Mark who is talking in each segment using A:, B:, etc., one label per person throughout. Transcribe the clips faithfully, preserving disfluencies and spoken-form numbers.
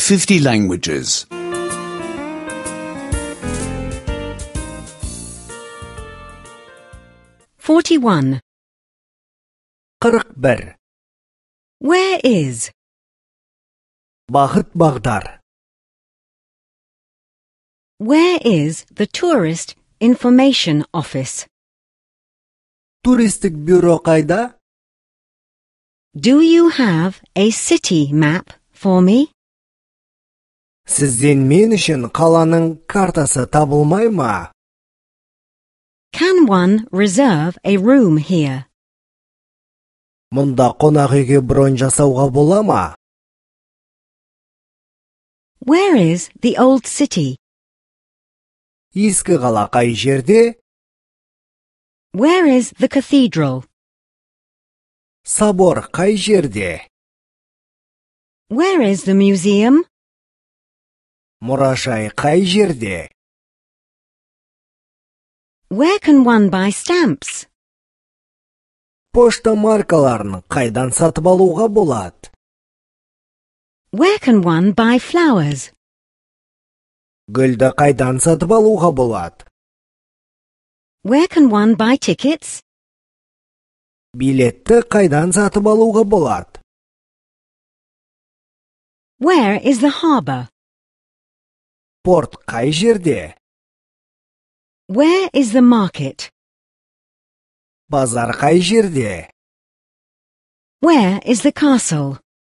A: fifty languages.
B: forty-one.
C: кырык бер.
B: Where is?
C: Бағыт бағдар.
B: Where is the Tourist Information Office?
C: Туристик бюро қайда?
B: Do you have a city map for me?
C: Сізден мен үшін қаланың картасы табылмай ма?
B: Can one reserve a room here?
C: Мұнда қонақ үйге бронь жасауға бола ма?
B: Where is the old city?
C: Ескі қала қай жерде?
B: Where is the cathedral?
C: Собор қай жерде?
B: Where is the museum?
C: Мұражай қай жерде?
B: Where can one buy stamps?
C: Пошта маркаларын қайдан сатып алуға болады?
B: Where can one buy flowers?
C: Гүлді қайдан сатып алуға болады?
B: Where can one buy tickets?
C: Билетті қайдан сатып алуға болады?
B: Where is the harbor?
C: Порт қай жерде?
B: Where is the market?
C: Базар қай жерде?
B: Where is the castle?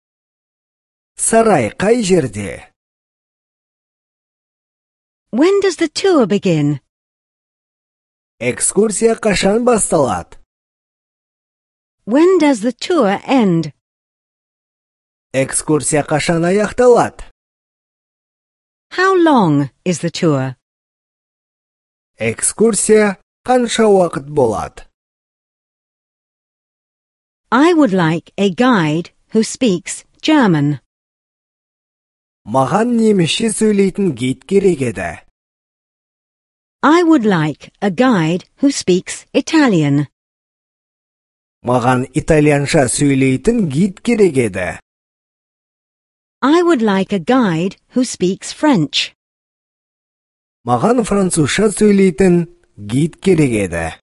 C: Сарай қай жерде?
B: When does the tour begin?
C: Экскурсия қашан басталады?
B: When does the tour end?
C: Экскурсия қашан аяқталады?
B: How long is the tour?
C: Экскурсия қанша уақыт болады?
B: I would like a guide who speaks German.
C: Маған немісше сөйлейтін гид керек еді.
B: I would like a guide who speaks Italian.
C: Маған итальянша сөйлейтін гид керек еді.
B: I would like a guide who speaks French.
C: Маған французша сөйлейтін гид керек еді.